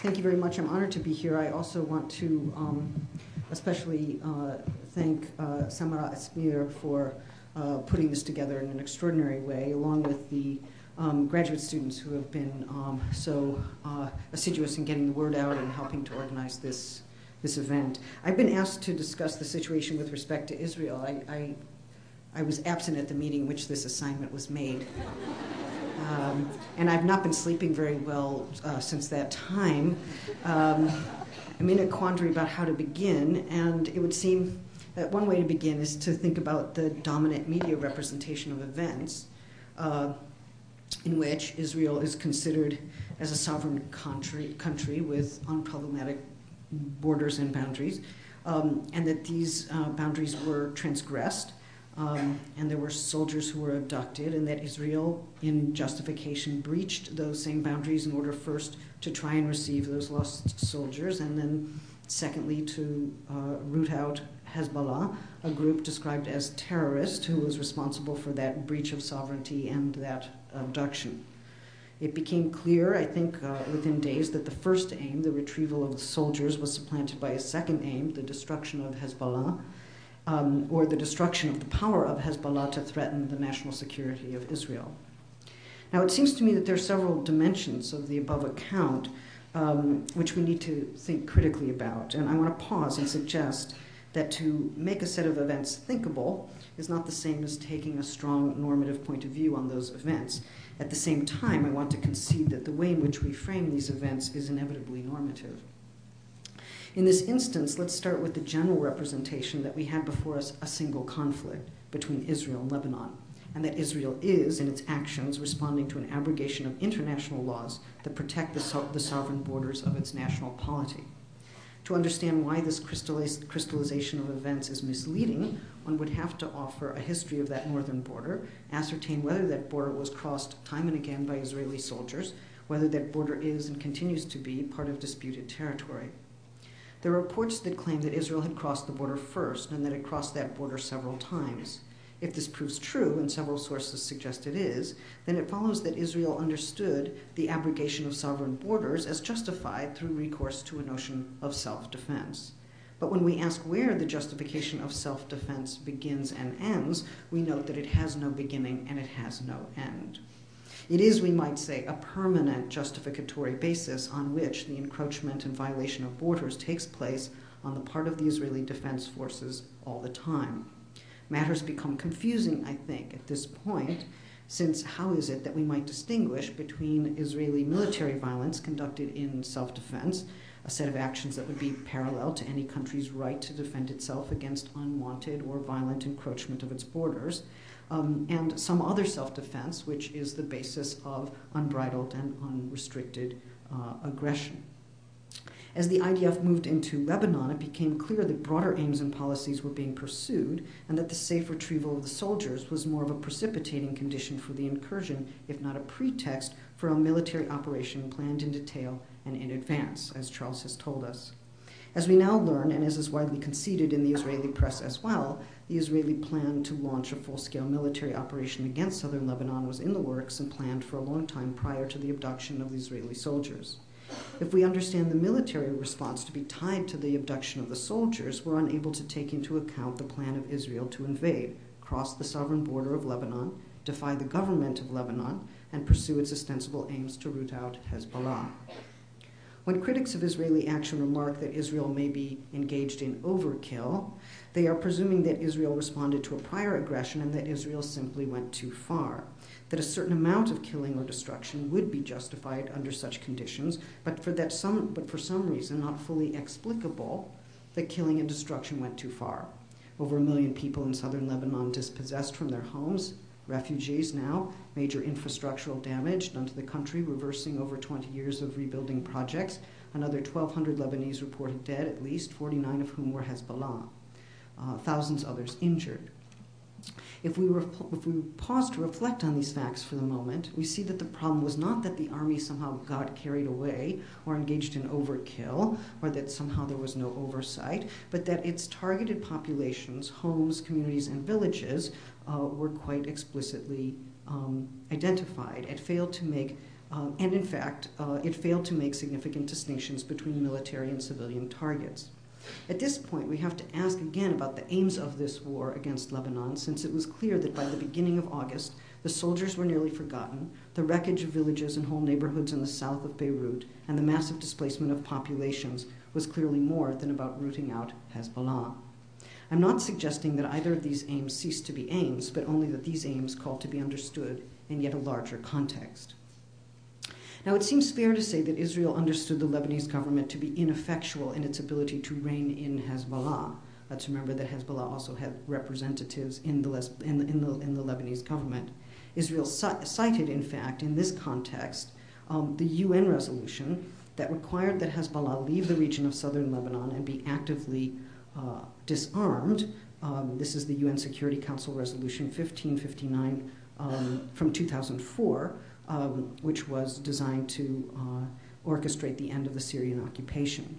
Thank you very much. I'm honored to be here. I also want to especially thank Samara Esmir for putting this together in an extraordinary way, along with the graduate students who have been so assiduous in getting the word out and helping to organize this event. I've been asked to discuss the situation with respect to Israel. I was absent at the meeting in which this assignment was made. And I've not been sleeping very well since that time. I'm in a quandary about how to begin, and it would seem that one way to begin is to think about the dominant media representation of events in which Israel is considered as a sovereign country with unproblematic borders and boundaries, and that these boundaries were transgressed. And there were soldiers who were abducted, and that Israel, in justification, breached those same boundaries in order first to try and receive those lost soldiers, and then secondly to root out Hezbollah, a group described as terrorist who was responsible for that breach of sovereignty and that abduction. It became clear, I think, within days that the first aim, the retrieval of the soldiers, was supplanted by a second aim, the destruction of Hezbollah, or the destruction of the power of Hezbollah to threaten the national security of Israel. Now, it seems to me that there are several dimensions of the above account which we need to think critically about. And I want to pause and suggest that to make a set of events thinkable is not the same as taking a strong normative point of view on those events. At the same time, I want to concede that the way in which we frame these events is inevitably normative. In this instance, let's start with the general representation that we had before us a single conflict between Israel and Lebanon, and that Israel is, in its actions, responding to an abrogation of international laws that protect the sovereign borders of its national polity. To understand why this crystallization of events is misleading, one would have to offer a history of that northern border, ascertain whether that border was crossed time and again by Israeli soldiers, whether that border is and continues to be part of disputed territory. There are reports that claim that Israel had crossed the border first and that it crossed that border several times. If this proves true, and several sources suggest it is, then it follows that Israel understood the abrogation of sovereign borders as justified through recourse to a notion of self-defense. But when we ask where the justification of self-defense begins and ends, we note that it has no beginning and it has no end. It is, we might say, a permanent justificatory basis on which the encroachment and violation of borders takes place on the part of the Israeli Defense Forces all the time. Matters become confusing, I think, at this point, since how is it that we might distinguish between Israeli military violence conducted in self-defense, a set of actions that would be parallel to any country's right to defend itself against unwanted or violent encroachment of its borders, and some other self-defense, which is the basis of unbridled and unrestricted aggression. As the IDF moved into Lebanon, it became clear that broader aims and policies were being pursued, and that the safe retrieval of the soldiers was more of a precipitating condition for the incursion, if not a pretext for a military operation planned in detail and in advance, as Charles has told us. As we now learn, and as is widely conceded in the Israeli press as well, the Israeli plan to launch a full-scale military operation against southern Lebanon was in the works and planned for a long time prior to the abduction of the Israeli soldiers. If we understand the military response to be tied to the abduction of the soldiers, we're unable to take into account the plan of Israel to invade, cross the sovereign border of Lebanon, defy the government of Lebanon, and pursue its ostensible aims to root out Hezbollah. When critics of Israeli action remark that Israel may be engaged in overkill, they are presuming that Israel responded to a prior aggression and that Israel simply went too far, that a certain amount of killing or destruction would be justified under such conditions, but for some reason not fully explicable, that killing and destruction went too far. Over 1 million people in southern Lebanon dispossessed from their homes, refugees now, major infrastructural damage done to the country, reversing over 20 years of rebuilding projects, another 1,200 Lebanese reported dead, at least 49 of whom were Hezbollah, thousands others injured. If we pause to reflect on these facts for the moment, we see that the problem was not that the army somehow got carried away or engaged in overkill, or that somehow there was no oversight, but that its targeted populations, homes, communities, and villages were quite explicitly identified. It failed to make And in fact, it failed to make significant distinctions between military and civilian targets. At this point, we have to ask again about the aims of this war against Lebanon, since it was clear that by the beginning of August, the soldiers were nearly forgotten, the wreckage of villages and whole neighborhoods in the south of Beirut, and the massive displacement of populations was clearly more than about rooting out Hezbollah. I'm not suggesting that either of these aims ceased to be aims, but only that these aims called to be understood in yet a larger context. Now, it seems fair to say that Israel understood the Lebanese government to be ineffectual in its ability to rein in Hezbollah. Let's remember that Hezbollah also had representatives in the Lebanese government. Israel cited, in fact, in this context, the UN resolution that required that Hezbollah leave the region of southern Lebanon and be actively disarmed. This is the UN Security Council Resolution 1559 from 2004, which was designed to orchestrate the end of the Syrian occupation.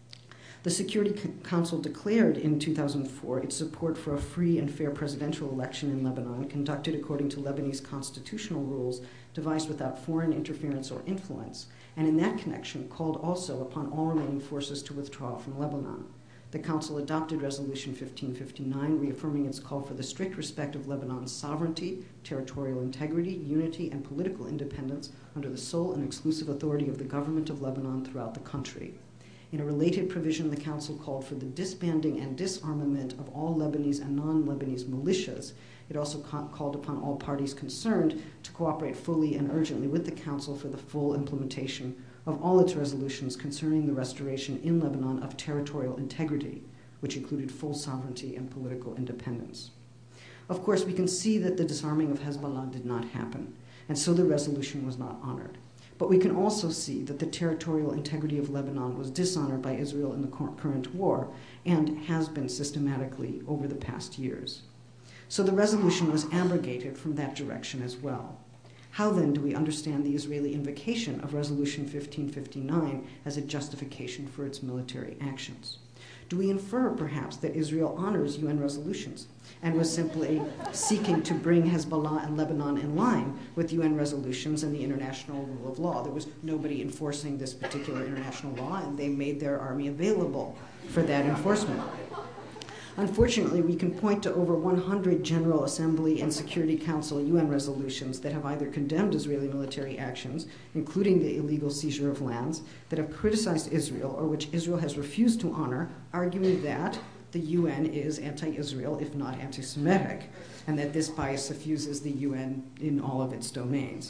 The Security Council declared in 2004 its support for a free and fair presidential election in Lebanon conducted according to Lebanese constitutional rules devised without foreign interference or influence, and in that connection called also upon all remaining forces to withdraw from Lebanon. The Council adopted Resolution 1559, reaffirming its call for the strict respect of Lebanon's sovereignty, territorial integrity, unity, and political independence under the sole and exclusive authority of the government of Lebanon throughout the country. In a related provision, the Council called for the disbanding and disarmament of all Lebanese and non-Lebanese militias. It also called upon all parties concerned to cooperate fully and urgently with the Council for the full implementation of all its resolutions concerning the restoration in Lebanon of territorial integrity, which included full sovereignty and political independence. Of course, we can see that the disarming of Hezbollah did not happen, and so the resolution was not honored. But we can also see that the territorial integrity of Lebanon was dishonored by Israel in the current war and has been systematically over the past years. So the resolution was abrogated from that direction as well. How then do we understand the Israeli invocation of Resolution 1559 as a justification for its military actions? Do we infer, perhaps, that Israel honors UN resolutions and was simply seeking to bring Hezbollah and Lebanon in line with UN resolutions and the international rule of law? There was nobody enforcing this particular international law, and they made their army available for that enforcement. Unfortunately, we can point to over 100 General Assembly and Security Council UN resolutions that have either condemned Israeli military actions, including the illegal seizure of lands, that have criticized Israel or which Israel has refused to honor, arguing that the UN is anti-Israel, if not anti-Semitic, and that this bias suffuses the UN in all of its domains.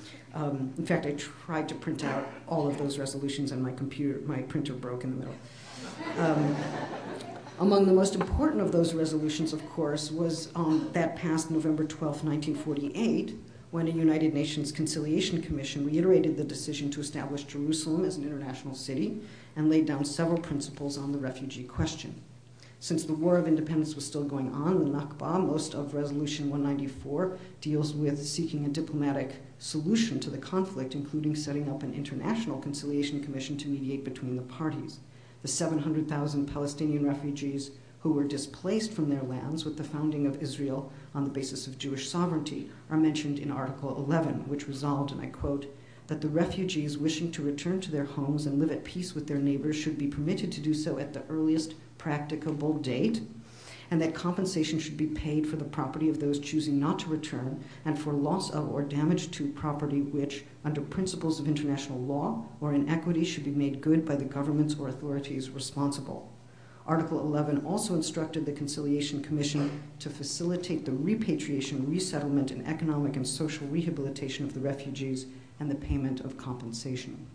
In fact, I tried to print out all of those resolutions, and my printer broke in the middle. Among the most important of those resolutions, of course, was that passed November 12, 1948, when a United Nations Conciliation Commission reiterated the decision to establish Jerusalem as an international city and laid down several principles on the refugee question. Since the War of Independence was still going on, the Nakba, most of Resolution 194, deals with seeking a diplomatic solution to the conflict, including setting up an international conciliation commission to mediate between the parties. The 700,000 Palestinian refugees who were displaced from their lands with the founding of Israel on the basis of Jewish sovereignty are mentioned in Article 11, which resolved, and I quote, that the refugees wishing to return to their homes and live at peace with their neighbors should be permitted to do so at the earliest practicable date, and that compensation should be paid for the property of those choosing not to return and for loss of or damage to property which, under principles of international law or in equity, should be made good by the governments or authorities responsible. Article 11 also instructed the Conciliation Commission to facilitate the repatriation, resettlement, and economic and social rehabilitation of the refugees and the payment of compensation.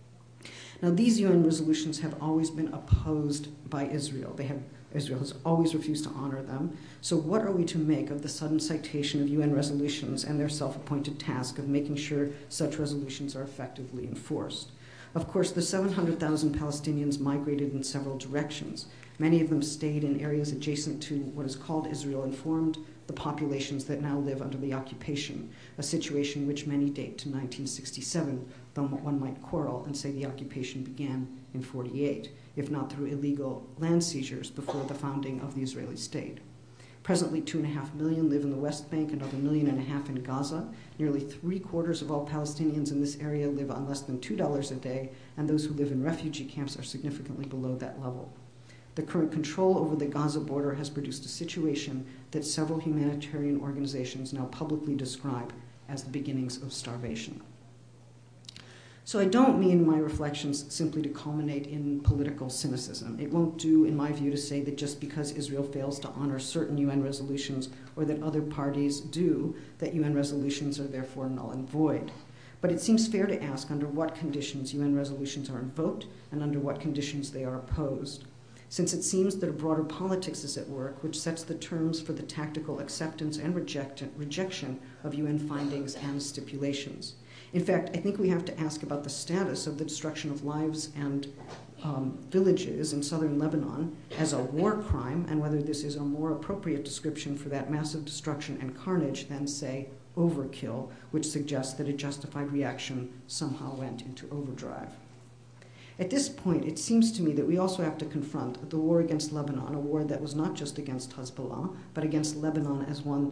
Now, these UN resolutions have always been opposed by Israel. Israel has always refused to honor them. So what are we to make of the sudden citation of UN resolutions and their self-appointed task of making sure such resolutions are effectively enforced? Of course, the 700,000 Palestinians migrated in several directions. Many of them stayed in areas adjacent to what is called Israel and formed the populations that now live under the occupation, a situation which many date to 1967, though one might quarrel and say the occupation began in 48, if not through illegal land seizures before the founding of the Israeli state. Presently, 2.5 million live in the West Bank, another 1.5 million in Gaza. Nearly 3/4 of all Palestinians in this area live on less than $2 a day, and those who live in refugee camps are significantly below that level. The current control over the Gaza border has produced a situation that several humanitarian organizations now publicly describe as the beginnings of starvation. So I don't mean my reflections simply to culminate in political cynicism. It won't do, in my view, to say that just because Israel fails to honor certain UN resolutions or that other parties do, that UN resolutions are therefore null and void. But it seems fair to ask under what conditions UN resolutions are invoked and under what conditions they are opposed. Since it seems that a broader politics is at work, which sets the terms for the tactical acceptance and rejection of UN findings and stipulations. In fact, I think we have to ask about the status of the destruction of lives and villages in southern Lebanon as a war crime, and whether this is a more appropriate description for that massive destruction and carnage than, say, overkill, which suggests that a justified reaction somehow went into overdrive. At this point, it seems to me that we also have to confront the war against Lebanon, a war that was not just against Hezbollah, but against Lebanon as one,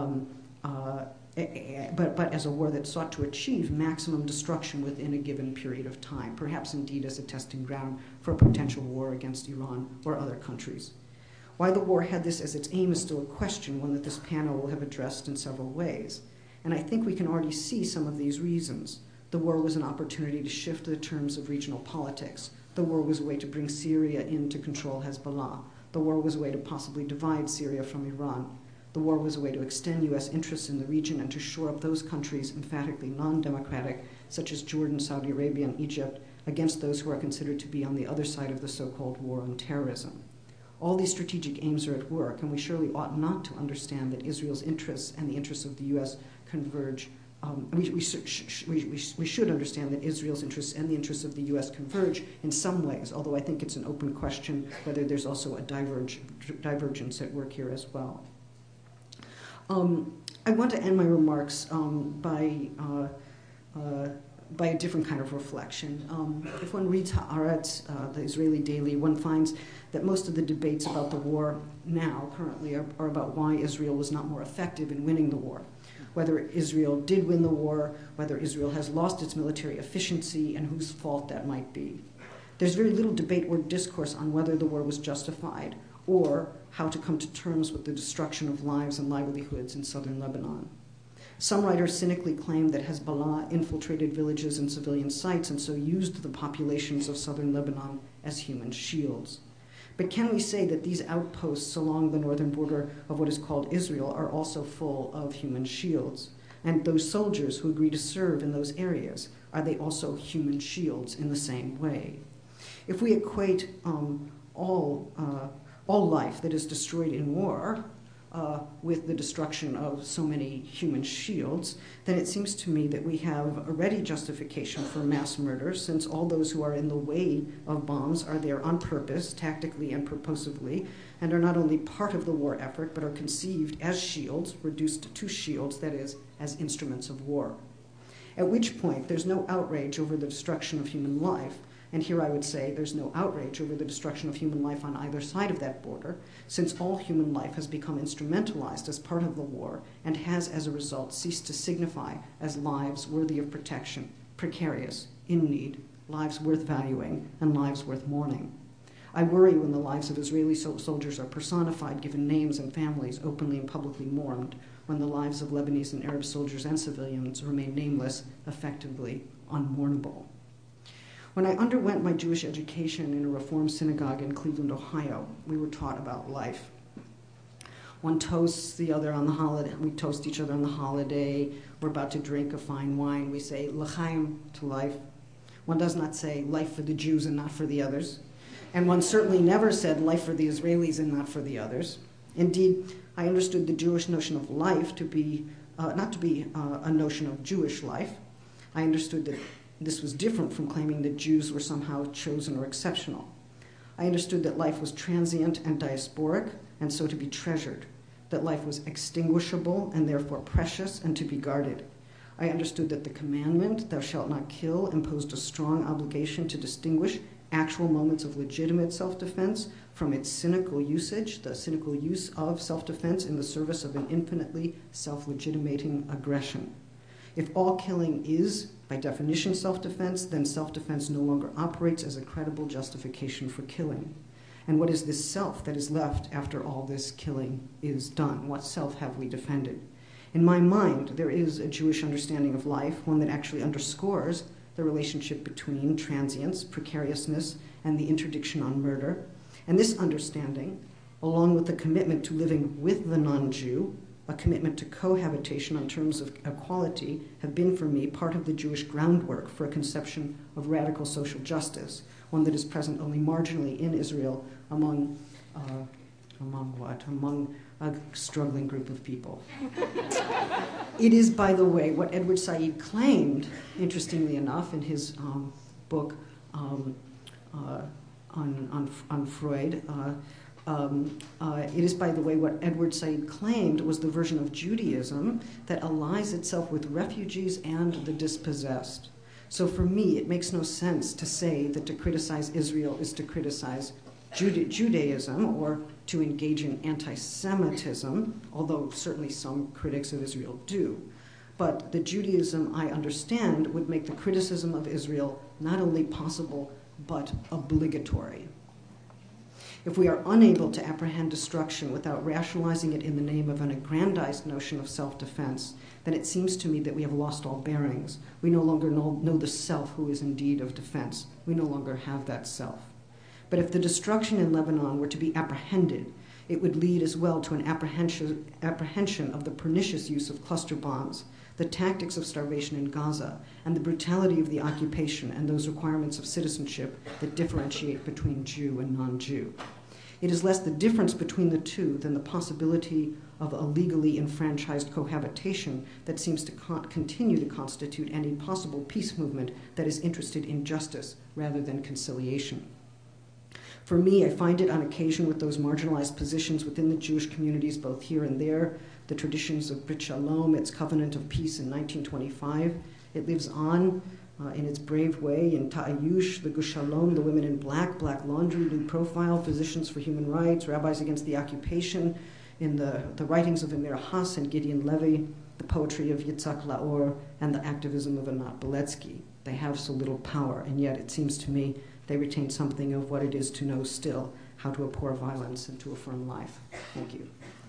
but as a war that sought to achieve maximum destruction within a given period of time, perhaps indeed as a testing ground for a potential war against Iran or other countries. Why the war had this as its aim is still a question, one that this panel will have addressed in several ways. And I think we can already see some of these reasons. The war was an opportunity to shift the terms of regional politics. The war was a way to bring Syria in to control Hezbollah. The war was a way to possibly divide Syria from Iran. The war was a way to extend U.S. interests in the region and to shore up those countries emphatically non-democratic, such as Jordan, Saudi Arabia, and Egypt, against those who are considered to be on the other side of the so-called war on terrorism. All these strategic aims are at work, and we surely ought not to understand that Israel's interests and the interests of the U.S. converge. We should understand that Israel's interests and the interests of the U.S. converge in some ways, although I think it's an open question whether there's also a divergence at work here as well. I want to end my remarks by a different kind of reflection. If one reads Haaretz, the Israeli daily, one finds that most of the debates about the war now, currently, are about why Israel was not more effective in winning the war. Whether Israel did win the war, whether Israel has lost its military efficiency, and whose fault that might be. There's very little debate or discourse on whether the war was justified or how to come to terms with the destruction of lives and livelihoods in southern Lebanon. Some writers cynically claim that Hezbollah infiltrated villages and civilian sites and so used the populations of southern Lebanon as human shields. But can we say that these outposts along the northern border of what is called Israel are also full of human shields? And those soldiers who agree to serve in those areas, are they also human shields in the same way? If we equate all life that is destroyed in war with the destruction of so many human shields, then it seems to me that we have a ready justification for mass murder, since all those who are in the way of bombs are there on purpose, tactically and purposively, and are not only part of the war effort, but are conceived as shields, reduced to shields, that is, as instruments of war. At which point, there's no outrage over the destruction of human life, and here I would say there's no outrage over the destruction of human life on either side of that border, since all human life has become instrumentalized as part of the war and has, as a result, ceased to signify as lives worthy of protection, precarious, in need, lives worth valuing, and lives worth mourning. I worry when the lives of Israeli soldiers are personified, given names and families, openly and publicly mourned, when the lives of Lebanese and Arab soldiers and civilians remain nameless, effectively unmournable. When I underwent my Jewish education in a Reform synagogue in Cleveland, Ohio, we were taught about life. One toasts the other on the holiday. We toast each other on the holiday. We're about to drink a fine wine. We say l'chaim, to life. One does not say life for the Jews and not for the others. And one certainly never said life for the Israelis and not for the others. Indeed, I understood the Jewish notion of life to be not to be a notion of Jewish life. I understood that this was different from claiming that Jews were somehow chosen or exceptional. I understood that life was transient and diasporic, and so to be treasured, that life was extinguishable and therefore precious and to be guarded. I understood that the commandment, thou shalt not kill, imposed a strong obligation to distinguish actual moments of legitimate self-defense from its cynical usage, the cynical use of self-defense in the service of an infinitely self-legitimating aggression. If all killing is, by definition, self-defense, then self-defense no longer operates as a credible justification for killing. And what is this self that is left after all this killing is done? What self have we defended? In my mind, there is a Jewish understanding of life, one that actually underscores the relationship between transience, precariousness, and the interdiction on murder. And this understanding, along with the commitment to living with the non-Jew, a commitment to cohabitation on terms of equality, have been for me part of the Jewish groundwork for a conception of radical social justice, one that is present only marginally in Israel among a struggling group of people. It is, by the way, what Edward Said claimed, interestingly enough, in his book on Freud. It is, by the way, what Edward Said claimed was the version of Judaism that allies itself with refugees and the dispossessed. So for me, it makes no sense to say that to criticize Israel is to criticize Judaism or to engage in anti-Semitism, although certainly some critics of Israel do. But the Judaism I understand would make the criticism of Israel not only possible, but obligatory. If we are unable to apprehend destruction without rationalizing it in the name of an aggrandized notion of self-defense, then it seems to me that we have lost all bearings. We no longer know the self who is indeed of defense. We no longer have that self. But if the destruction in Lebanon were to be apprehended, it would lead as well to an apprehension of the pernicious use of cluster bombs, the tactics of starvation in Gaza, and the brutality of the occupation and those requirements of citizenship that differentiate between Jew and non-Jew. It is less the difference between the two than the possibility of a legally enfranchised cohabitation that seems to continue to constitute any possible peace movement that is interested in justice rather than conciliation. For me, I find it on occasion with those marginalized positions within the Jewish communities, both here and there, the traditions of Brit Shalom, its covenant of peace in 1925. It lives on in its brave way in Ta'ayush, the Gush Shalom, the Women in Black, Black Laundry, New Profile, Physicians for Human Rights, Rabbis Against the Occupation, in the writings of Amir Haas and Gideon Levy, the poetry of Yitzhak Laor, and the activism of Anat Beletsky. They have so little power, and yet it seems to me they retain something of what it is to know still how to abhor violence and to affirm life. Thank you.